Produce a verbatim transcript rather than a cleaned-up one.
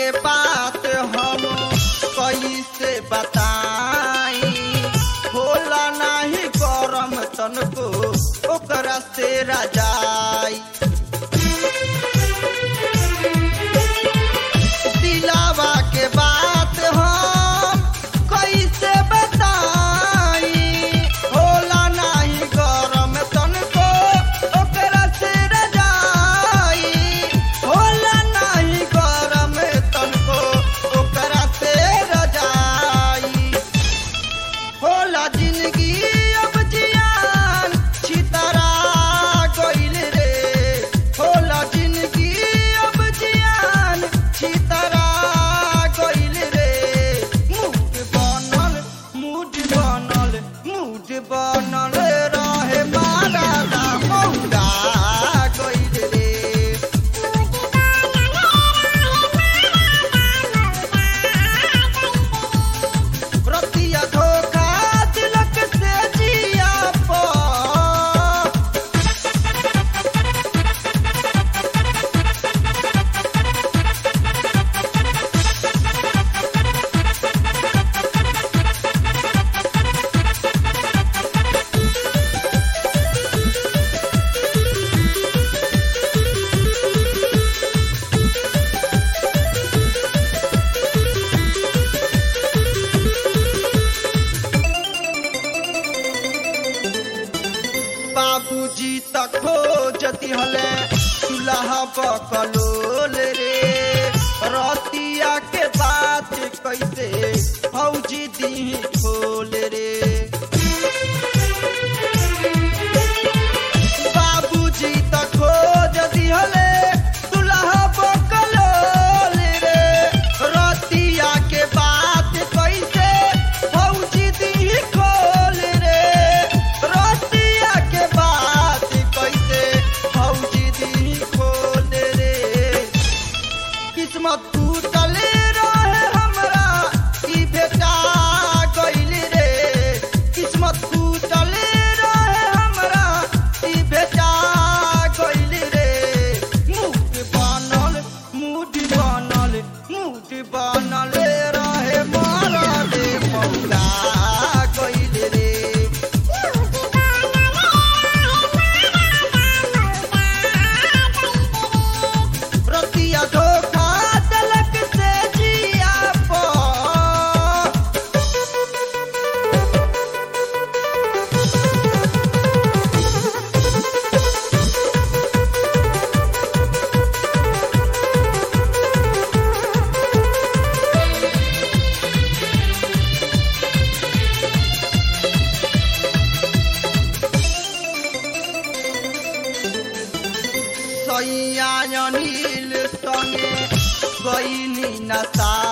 के बात हम कैसे बताई, होला नहीं गरम तनको ओकरा से रजाई। दिलावा के बात हम कैसे बताई, होला नहीं गरम तनको ओकरा से रजाई, होला नहीं गरम तनको ओकरा से रजाई। होला जिंदगी अब जियान छितरा गइल रे, होला जिंदगी अब जियान छितरा गइल रे। मूड बनल मूड बनल मूड बनल रहे मारा दा मौला गइल रे। रतिया धोखा दिलक से जिया पर, बाबूजी तक खोजती हले चूल्हा बकलोल रे। रतिया के बात कैसे फौजी दी खोल रे। बाबूजी तक खोजती हले चूल्हा बकलोल रे। रतिया के बात कैसे फौजी दी खोल रे। रतिया के बात कैसे फौजी दी खोल रे। किस्मत टूटल रहे हमरा ई बेटा गइल रे। किस्मत टूटल रहे हमरा ई बेटा गइल रे। मूड बनल मूड बनल मूड बनल रहे मारा दे मौला गइल रे। रतिया धोखा दिलक से जिया पर, सैया अनिल संगे गइनी नशा